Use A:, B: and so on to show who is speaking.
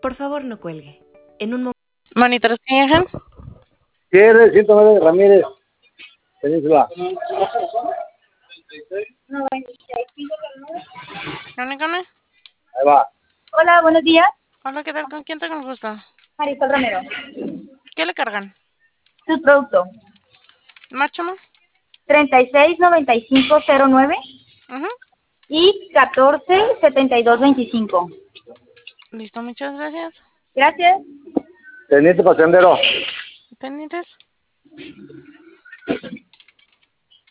A: Por favor, no cuelgue. En un momento.
B: Monitor Skinhead.
C: Cierre 109 Ramírez, Península.
B: Comunícame.
C: Ahí va.
D: Hola, buenos días.
B: Hola, ¿qué tal? ¿Con quién tengo el gusto?
D: Marisol Romero.
B: ¿Qué le cargan?
D: Su producto.
B: Márchame.
D: 369509
B: Ajá.
D: y 147225.
B: Listo, muchas gracias.
D: Gracias.
C: Teniente Pasandero.
B: ¿Pendientes?